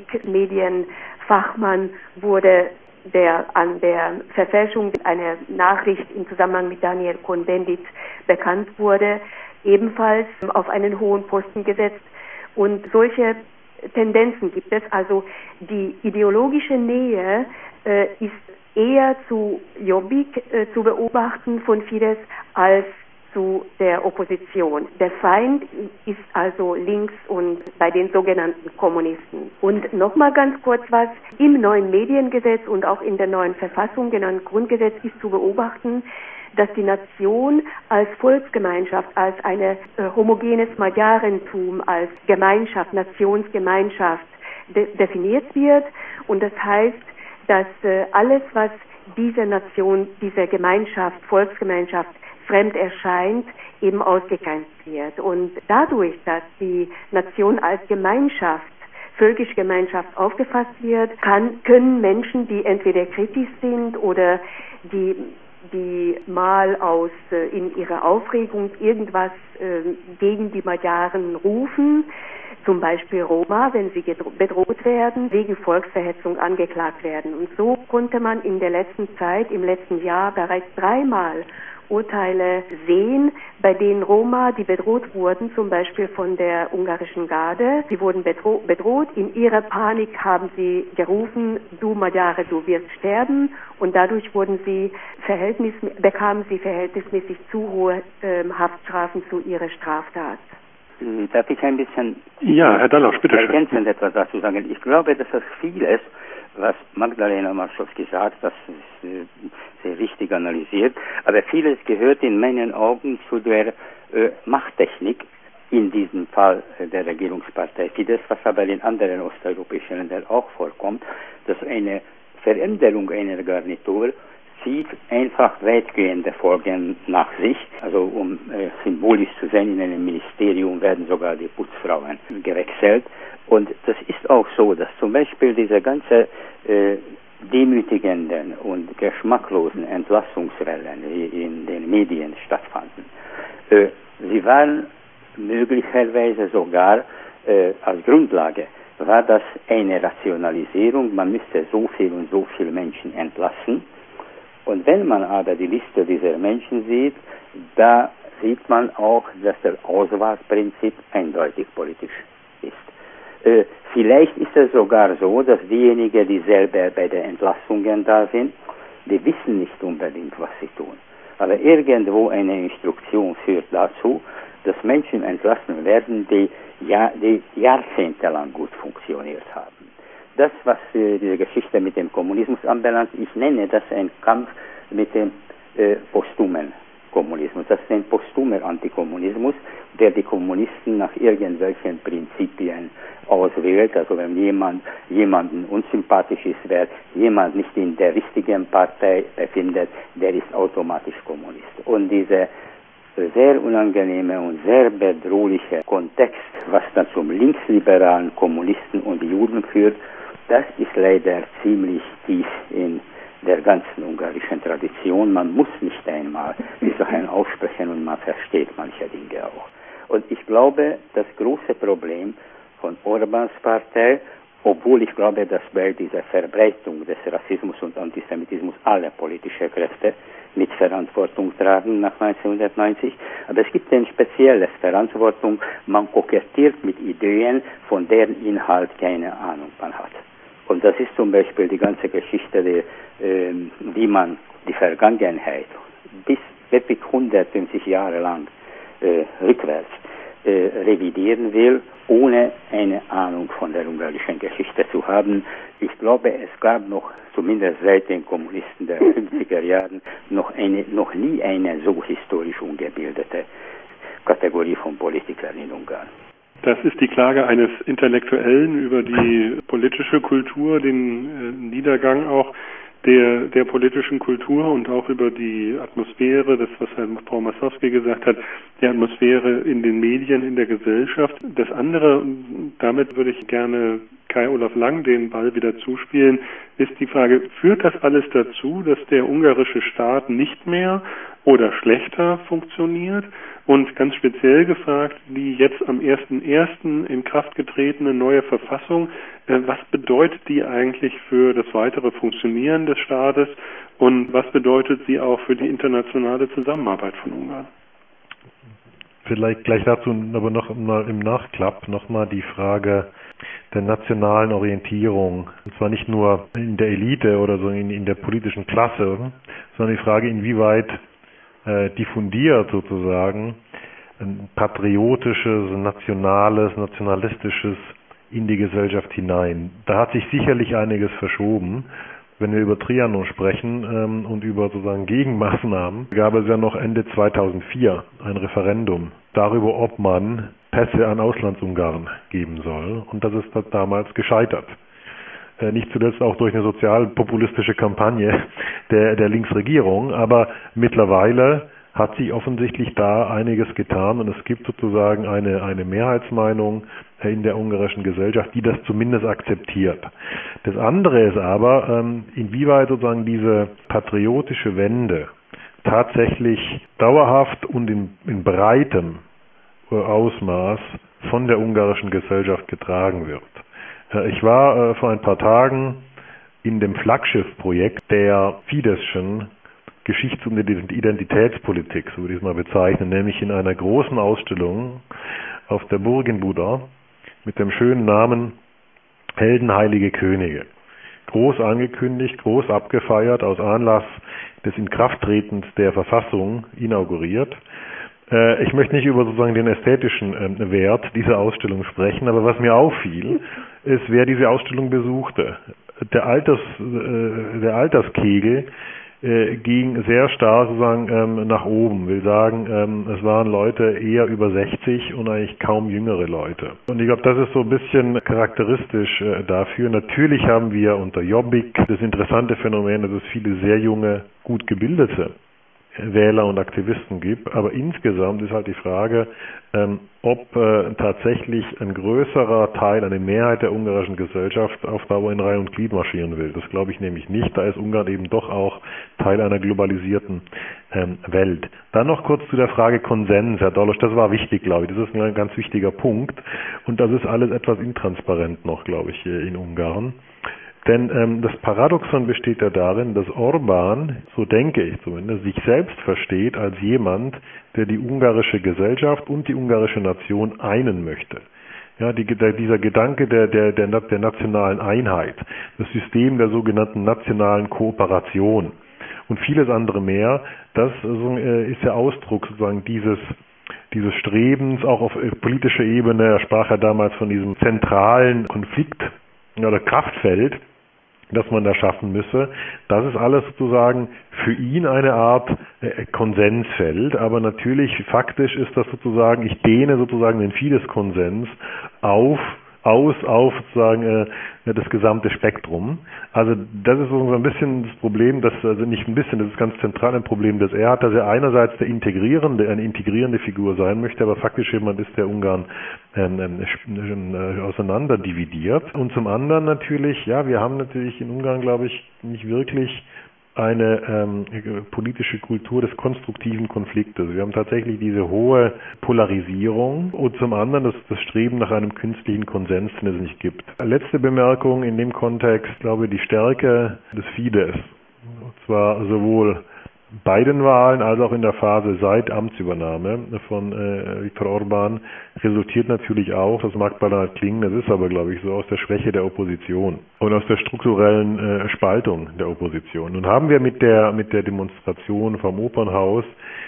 Speaker 3: Jobbik-Medienfachmann wurde, der an der Verfälschung einer Nachricht im Zusammenhang mit Daniel Cohn-Bendit bekannt wurde, ebenfalls auf einen hohen Posten gesetzt. Und solche Tendenzen gibt es. Also die ideologische Nähe äh, ist eher zu Jobbik äh, zu beobachten von Fidesz als zu der Opposition. Der Feind ist also links und bei den sogenannten Kommunisten. Und nochmal ganz kurz was, im neuen Mediengesetz und auch in der neuen Verfassung, genannt Grundgesetz, ist zu beobachten, dass die Nation als Volksgemeinschaft, als ein äh, homogenes Magyarentum, als Gemeinschaft, Nationsgemeinschaft de- definiert wird. Und das heißt, dass äh, alles, was dieser Nation, dieser Gemeinschaft, Volksgemeinschaft fremd erscheint, eben ausgegrenzt wird. Und dadurch, dass die Nation als Gemeinschaft, völkische Gemeinschaft aufgefasst wird, kann, können Menschen, die entweder kritisch sind oder die die mal aus äh, in ihrer Aufregung irgendwas äh, gegen die Magyaren rufen, zum Beispiel Roma, wenn sie bedroht werden, wegen Volksverhetzung angeklagt werden. Und so konnte man in der letzten Zeit, im letzten Jahr bereits dreimal Urteile sehen, bei denen Roma, die bedroht wurden, zum Beispiel von der ungarischen Garde, sie wurden bedro- bedroht, in ihrer Panik haben sie gerufen, du Magyare, du wirst sterben, und dadurch wurden sie Verhältnis, bekamen sie verhältnismäßig zu hohe äh, Haftstrafen zu ihrer Straftat.
Speaker 2: Darf ich ein bisschen
Speaker 1: ja, Herr Dallausch, bitte
Speaker 2: ergänzend etwas dazu sagen? Ich glaube, dass das vieles, was Magdalena Marschow gesagt hat, das ist äh, sehr richtig analysiert, aber vieles gehört in meinen Augen zu der äh, Machttechnik, in diesem Fall äh, der Regierungspartei Fidesz, was aber in anderen osteuropäischen Ländern auch vorkommt, dass eine Veränderung einer Garnitur zieht einfach weitgehende Folgen nach sich. Also um äh, symbolisch zu sein, in einem Ministerium werden sogar die Putzfrauen gewechselt. Und das ist auch so, dass zum Beispiel diese ganze äh, demütigenden und geschmacklosen Entlassungswellen, die in den Medien stattfanden, äh, sie waren möglicherweise sogar äh, als Grundlage war das eine Rationalisierung, man müsste so viel und so viele Menschen entlassen. Und wenn man aber die Liste dieser Menschen sieht, da sieht man auch, dass das Auswahlprinzip eindeutig politisch ist. Äh, vielleicht ist es sogar so, dass diejenigen, die selber bei den Entlassungen da sind, die wissen nicht unbedingt, was sie tun. Aber irgendwo eine Instruktion führt dazu, dass Menschen entlassen werden, die, ja, die jahrzehntelang gut funktioniert haben, das, was äh, diese Geschichte mit dem Kommunismus anbelangt, ich nenne das ein Kampf mit dem äh, posthumen Kommunismus. Das ist ein posthumer Antikommunismus, der die Kommunisten nach irgendwelchen Prinzipien auswählt. Also wenn jemand jemanden unsympathisch ist, wer jemand nicht in der richtigen Partei befindet, der ist automatisch Kommunist. Und diese sehr unangenehme und sehr bedrohliche Kontext, was dann zum linksliberalen Kommunisten und Juden führt, das ist leider ziemlich tief in der ganzen ungarischen Tradition. Man muss nicht einmal die Sachen aussprechen und man versteht manche Dinge auch. Und ich glaube, das große Problem von Orbáns Partei, obwohl ich glaube, dass bei dieser Verbreitung des Rassismus und Antisemitismus alle politische Kräfte mit Verantwortung tragen nach neunzehnhundertneunzig, aber es gibt eine spezielle Verantwortung, man kokettiert mit Ideen, von deren Inhalt keine Ahnung man hat. Und das ist zum Beispiel die ganze Geschichte, die, äh, wie man die Vergangenheit bis wirklich hundertfünfzig Jahre lang äh, rückwärts äh, revidieren will, ohne eine Ahnung von der ungarischen Geschichte zu haben. Ich glaube, es gab noch, zumindest seit den Kommunisten der fünfziger Jahren, noch, eine, noch nie eine so historisch ungebildete Kategorie von Politikern in Ungarn.
Speaker 1: Das ist die Klage eines Intellektuellen über die politische Kultur, den äh, Niedergang auch der, der politischen Kultur und auch über die Atmosphäre, das was Herr Frau Massowski gesagt hat, die Atmosphäre in den Medien, in der Gesellschaft. Das andere, damit würde ich gerne Kai-Olaf Lang den Ball wieder zuspielen, ist die Frage, führt das alles dazu, dass der ungarische Staat nicht mehr oder schlechter funktioniert? Und ganz speziell gefragt, die jetzt am ersten ersten in Kraft getretene neue Verfassung, äh, was bedeutet die eigentlich für das weitere Funktionieren des Staates und was bedeutet sie auch für die internationale Zusammenarbeit von Ungarn?
Speaker 4: Vielleicht gleich dazu aber noch mal im Nachklapp nochmal die Frage der nationalen Orientierung. Und zwar nicht nur in der Elite oder so in, in der politischen Klasse, sondern die Frage, inwieweit äh, diffundiert sozusagen ein patriotisches, nationales, nationalistisches in die Gesellschaft hinein. Da hat sich sicherlich einiges verschoben. Wenn wir über Trianon sprechen ähm, und über sozusagen Gegenmaßnahmen, gab es ja noch Ende zweitausendvier ein Referendum darüber, ob man Pässe an Auslandsungarn geben soll. Und das ist damals gescheitert. Äh, nicht zuletzt auch durch eine sozialpopulistische Kampagne der, der Linksregierung. Aber mittlerweile hat sich offensichtlich da einiges getan und es gibt sozusagen eine, eine Mehrheitsmeinung in der ungarischen Gesellschaft, die das zumindest akzeptiert. Das andere ist aber, ähm, inwieweit sozusagen diese patriotische Wende tatsächlich dauerhaft und in, in breitem Ausmaß von der ungarischen Gesellschaft getragen wird. Äh, ich war äh, vor ein paar Tagen in dem Flaggschiffprojekt der Fideszschen Geschichts- und Identitätspolitik, so würde ich es mal bezeichnen, nämlich in einer großen Ausstellung auf der Burg in Buda mit dem schönen Namen Helden, Heilige Könige. Groß angekündigt, groß abgefeiert, aus Anlass des Inkrafttretens der Verfassung inauguriert. Äh, ich möchte nicht über sozusagen den ästhetischen äh, Wert dieser Ausstellung sprechen, aber was mir auffiel, ist, wer diese Ausstellung besuchte. Der, Alters, äh, der Alterskegel Äh, ging sehr stark sozusagen ähm, nach oben. Will sagen, ähm, es waren Leute eher über sechzig und eigentlich kaum jüngere Leute. Und ich glaube, das ist so ein bisschen charakteristisch äh, dafür. Natürlich haben wir unter Jobbik das interessante Phänomen, dass es viele sehr junge, gut gebildete Wähler und Aktivisten gibt. Aber insgesamt ist halt die Frage, ähm, ob äh, tatsächlich ein größerer Teil, eine Mehrheit der ungarischen Gesellschaft auf Dauer in Reihe und Glied marschieren will. Das glaube ich nämlich nicht. Da ist Ungarn eben doch auch Teil einer globalisierten ähm, Welt. Dann noch kurz zu der Frage Konsens, Herr Dolosch. Das war wichtig, glaube ich. Das ist ein ganz wichtiger Punkt. Und das ist alles etwas intransparent noch, glaube ich, in Ungarn. Denn ähm, das Paradoxon besteht ja darin, dass Orbán, so denke ich zumindest, sich selbst versteht als jemand, der die ungarische Gesellschaft und die ungarische Nation einen möchte. Ja, die, der, dieser Gedanke der, der, der, der nationalen Einheit, das System der sogenannten nationalen Kooperation und vieles andere mehr, das äh, ist ja Ausdruck sozusagen dieses dieses Strebens auch auf politischer Ebene. Er sprach ja damals von diesem zentralen Konflikt oder Kraftfeld, das man da schaffen müsse. Das ist alles sozusagen für ihn eine Art äh, Konsensfeld, aber natürlich faktisch ist das sozusagen, ich dehne sozusagen den Fidesz-Konsens auf, aus auf sozusagen äh, das gesamte Spektrum. Also das ist so ein bisschen das Problem, das, also nicht ein bisschen, das ist ganz zentral ein Problem, das er hat, dass er einerseits der integrierende, eine integrierende Figur sein möchte, aber faktisch jemand ist, der Ungarn ähm, äh, auseinander dividiert. Und zum anderen natürlich, ja, wir haben natürlich in Ungarn, glaube ich, nicht wirklich eine ähm, politische Kultur des konstruktiven Konfliktes. Wir haben tatsächlich diese hohe Polarisierung und zum anderen das, das Streben nach einem künstlichen Konsens, den es nicht gibt. Letzte Bemerkung in dem Kontext, glaube ich, die Stärke des Fidesz, und zwar sowohl bei den Wahlen als auch in der Phase seit Amtsübernahme von äh, Viktor Orbán, resultiert natürlich auch, das mag banal klingen, das ist aber, glaube ich, so aus der Schwäche der Opposition und aus der strukturellen äh, Spaltung der Opposition. Nun haben wir mit der mit der Demonstration vom Opernhaus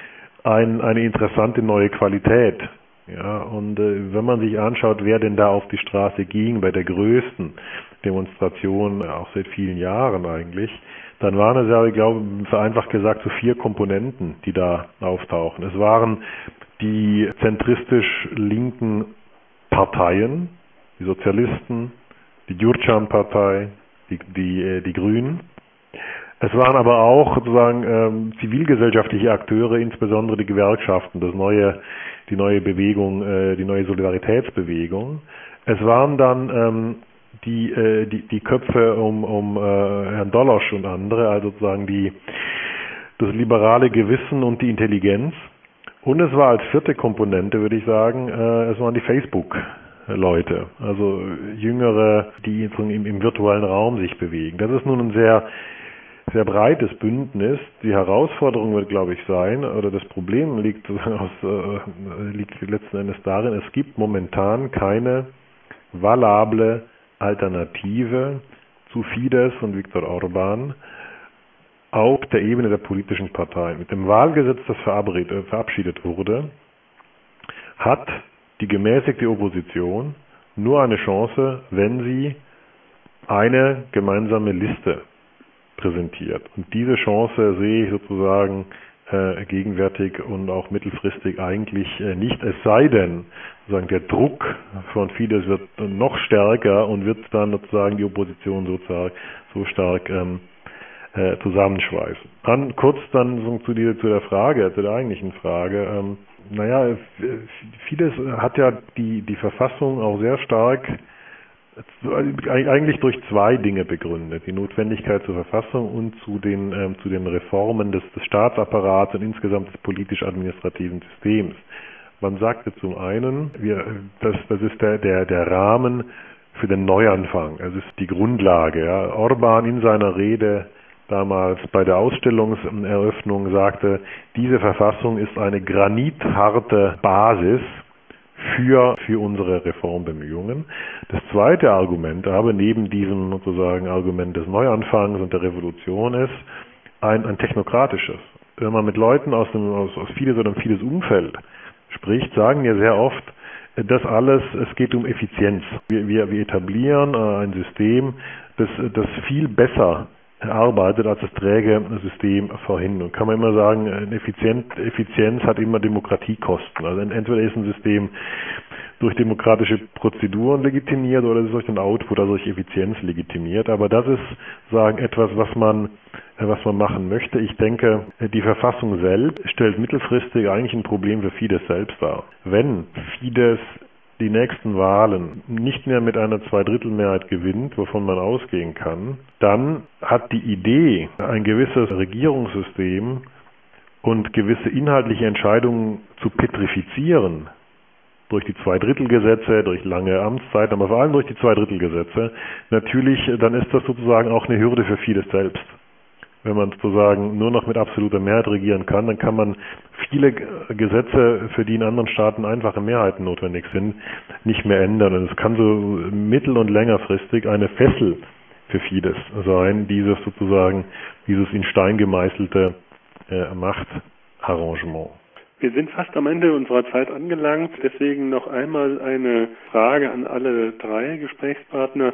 Speaker 4: ein, eine interessante neue Qualität. Ja, und äh, wenn man sich anschaut, wer denn da auf die Straße ging, bei der größten Demonstration, auch seit vielen Jahren eigentlich, dann waren es ja, ich glaube, vereinfacht gesagt, so vier Komponenten, die da auftauchen. Es waren die zentristisch linken Parteien, die Sozialisten, die Gyurcsány-Partei, die, die, die Grünen. Es waren aber auch sozusagen ähm, zivilgesellschaftliche Akteure, insbesondere die Gewerkschaften, das neue, die neue Bewegung, äh, die neue Solidaritätsbewegung. Es waren dann ähm, die, äh, die, die Köpfe um, um äh, Herrn Dolosch und andere, also sozusagen die, das liberale Gewissen und die Intelligenz. Und es war als vierte Komponente, würde ich sagen, äh, es waren die Facebook-Leute, also Jüngere, die im, im virtuellen Raum sich bewegen. Das ist nun ein sehr sehr breites Bündnis. Die Herausforderung wird, glaube ich, sein, oder das Problem liegt, aus, äh, liegt letzten Endes darin, es gibt momentan keine valable Alternative zu Fidesz und Viktor Orbán auf der Ebene der politischen Parteien. Mit dem Wahlgesetz, das verabschiedet wurde, hat die gemäßigte Opposition nur eine Chance, wenn sie eine gemeinsame Liste präsentiert. Und diese Chance sehe ich sozusagen äh, gegenwärtig und auch mittelfristig eigentlich äh, nicht, es sei denn, sozusagen der Druck von Fidesz wird noch stärker und wird dann sozusagen die Opposition sozusagen so stark ähm, äh, zusammenschweißen. Dann kurz dann so zu, dieser, zu der Frage, zu der eigentlichen Frage. Ähm, naja, Fidesz hat ja die, die Verfassung auch sehr stark eigentlich durch zwei Dinge begründet. Die Notwendigkeit zur Verfassung und zu den, ähm, zu den Reformen des, des Staatsapparats und insgesamt des politisch-administrativen Systems. Man sagte zum einen, wir, das, das ist der, der, der Rahmen für den Neuanfang. Es ist die Grundlage. Ja. Orbán in seiner Rede damals bei der Ausstellungseröffnung sagte, diese Verfassung ist eine granitharte Basis für, für unsere Reformbemühungen. Das zweite Argument aber neben diesem sozusagen Argument des Neuanfangs und der Revolution ist ein, ein technokratisches. Wenn man mit Leuten aus dem aus, aus Fidesz oder dem Fidesz-Umfeld spricht, sagen ja sehr oft, das alles, es geht um Effizienz. Wir, wir, wir etablieren ein System, das, das viel besser arbeitet als das träge System vorhin. Und kann man immer sagen, Effizient, Effizienz hat immer Demokratiekosten. Also entweder ist ein System durch demokratische Prozeduren legitimiert oder es ist durch den Output, also durch Effizienz legitimiert. Aber das ist sagen etwas, was man was man machen möchte. Ich denke, die Verfassung selbst stellt mittelfristig eigentlich ein Problem für Fidesz selbst dar. Wenn Fidesz die nächsten Wahlen nicht mehr mit einer Zweidrittelmehrheit gewinnt, wovon man ausgehen kann, dann hat die Idee, ein gewisses Regierungssystem und gewisse inhaltliche Entscheidungen zu petrifizieren, durch die Zweidrittelgesetze, durch lange Amtszeiten, aber vor allem durch die Zweidrittelgesetze, natürlich, dann ist das sozusagen auch eine Hürde für Fidesz selbst. Wenn man sozusagen nur noch mit absoluter Mehrheit regieren kann, dann kann man viele Gesetze, für die in anderen Staaten einfache Mehrheiten notwendig sind, nicht mehr ändern. Und es kann so mittel- und längerfristig eine Fessel für Fidesz sein, dieses sozusagen, dieses in Stein gemeißelte äh, Machtarrangement.
Speaker 1: Wir sind fast am Ende unserer Zeit angelangt, deswegen noch einmal eine Frage an alle drei Gesprächspartner.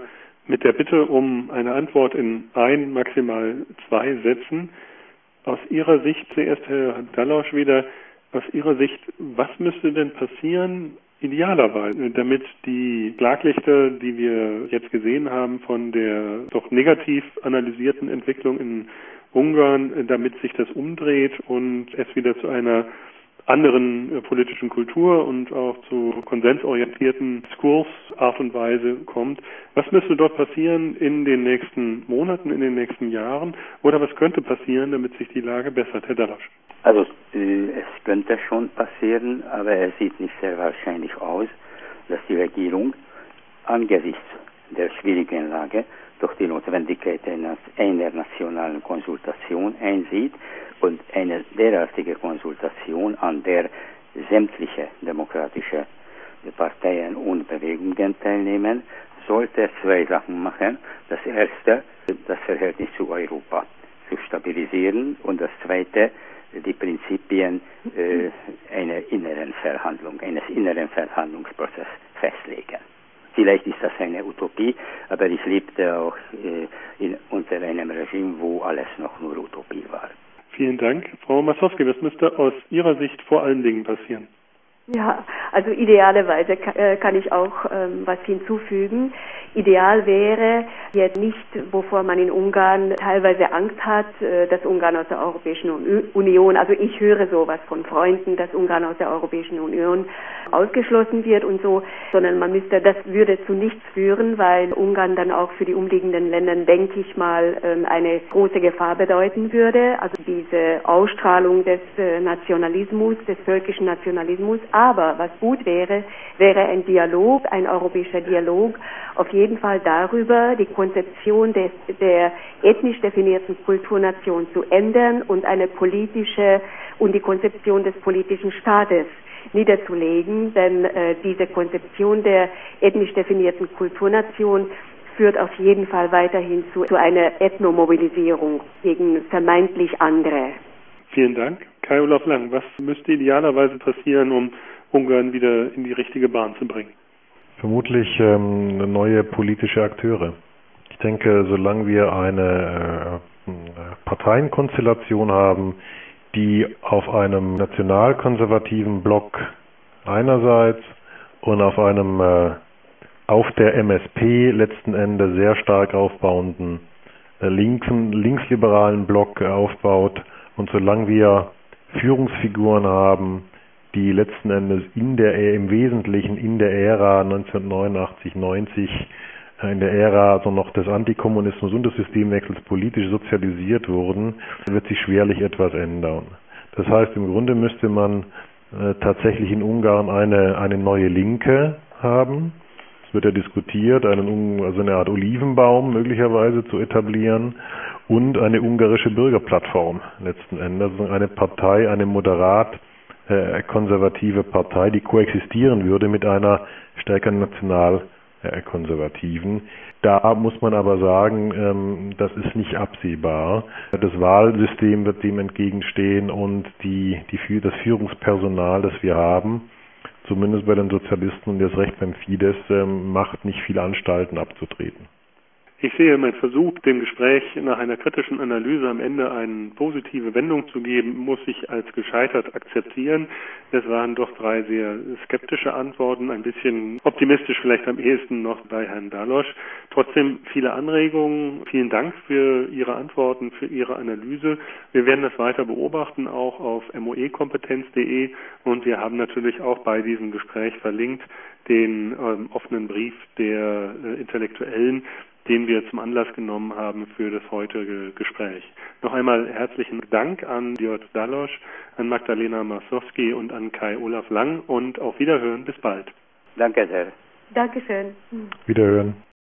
Speaker 1: Mit der Bitte um eine Antwort in ein, maximal zwei Sätzen. Aus Ihrer Sicht, zuerst Herr Dallosch wieder, aus Ihrer Sicht, was müsste denn passieren, idealerweise, damit die Schlaglichter, die wir jetzt gesehen haben von der doch negativ analysierten Entwicklung in Ungarn, damit sich das umdreht und es wieder zu einer anderen äh, politischen Kultur und auch zu konsensorientierten Diskursart und Weise kommt. Was müsste dort passieren in den nächsten Monaten, in den nächsten Jahren? Oder was könnte passieren, damit sich die Lage bessert? Herr Dallosch.
Speaker 2: Also äh, es könnte schon passieren, aber es sieht nicht sehr wahrscheinlich aus, dass die Regierung angesichts der schwierigen Lage doch die Notwendigkeit einer, einer nationalen Konsultation einsieht und eine derartige Konsultation, an der sämtliche demokratische Parteien und Bewegungen teilnehmen, sollte zwei Sachen machen. Das erste, das Verhältnis zu Europa zu stabilisieren und das zweite, die Prinzipien äh, einer inneren Verhandlung, eines inneren Verhandlungsprozesses festlegen. Vielleicht ist das eine Utopie, aber ich lebte auch äh, in, unter einem Regime, wo alles noch nur Utopie war.
Speaker 1: Vielen Dank. Frau Massowski, was müsste aus Ihrer Sicht vor allen Dingen passieren?
Speaker 3: Ja, also idealerweise kann ich auch ähm, was hinzufügen. Ideal wäre jetzt nicht, wovor man in Ungarn teilweise Angst hat, äh, dass Ungarn aus der Europäischen Union, also ich höre sowas von Freunden, dass Ungarn aus der Europäischen Union ausgeschlossen wird und so, sondern man müsste, das würde zu nichts führen, weil Ungarn dann auch für die umliegenden Länder, denke ich mal, ähm, eine große Gefahr bedeuten würde. Also diese Ausstrahlung des äh, Nationalismus, des völkischen Nationalismus. Aber was gut wäre, wäre ein Dialog, ein europäischer Dialog, auf jeden Fall darüber, die Konzeption des, der ethnisch definierten Kulturnation zu ändern und eine politische und die Konzeption des politischen Staates niederzulegen, denn äh, diese Konzeption der ethnisch definierten Kulturnation führt auf jeden Fall weiterhin zu, zu einer Ethnomobilisierung gegen vermeintlich andere.
Speaker 1: Vielen Dank. Kai-Olaf Lang, was müsste idealerweise passieren, um Ungarn wieder in die richtige Bahn zu bringen?
Speaker 4: Vermutlich ähm, neue politische Akteure. Ich denke, solange wir eine äh, Parteienkonstellation haben, die auf einem nationalkonservativen Block einerseits und auf einem äh, auf der M S P letzten Endes sehr stark aufbauenden äh, linken, linksliberalen Block äh, aufbaut, und solange wir Führungsfiguren haben, die letzten Endes in der im Wesentlichen in der Ära neunzehnhundertneunundachtzig, neunzig, in der Ära also noch des Antikommunismus und des Systemwechsels politisch sozialisiert wurden, wird sich schwerlich etwas ändern. Das heißt, im Grunde müsste man äh, tatsächlich in Ungarn eine, eine neue Linke haben. Es wird ja diskutiert, einen, also eine Art Olivenbaum möglicherweise zu etablieren und eine ungarische Bürgerplattform letzten Endes, also eine Partei, eine moderat äh, konservative Partei, die koexistieren würde mit einer stärker national äh, konservativen. Da muss man aber sagen, ähm, das ist nicht absehbar. Das Wahlsystem wird dem entgegenstehen und die, die, das Führungspersonal, das wir haben, zumindest bei den Sozialisten und das Recht beim Fidesz, ähm, macht nicht viele Anstalten abzutreten.
Speaker 1: Ich sehe mein Versuch, dem Gespräch nach einer kritischen Analyse am Ende eine positive Wendung zu geben, muss ich als gescheitert akzeptieren. Es waren doch drei sehr skeptische Antworten, ein bisschen optimistisch vielleicht am ehesten noch bei Herrn Dallosch. Trotzdem viele Anregungen. Vielen Dank für Ihre Antworten, für Ihre Analyse. Wir werden das weiter beobachten, auch auf moekompetenz punkt de, und wir haben natürlich auch bei diesem Gespräch verlinkt den ähm, offenen Brief der äh, Intellektuellen, den wir zum Anlass genommen haben für das heutige Gespräch. Noch einmal herzlichen Dank an György Dallosch, an Magdalena Massowski und an Kai-Olaf Lang und auf Wiederhören, bis bald.
Speaker 2: Danke sehr.
Speaker 3: Dankeschön.
Speaker 4: Wiederhören.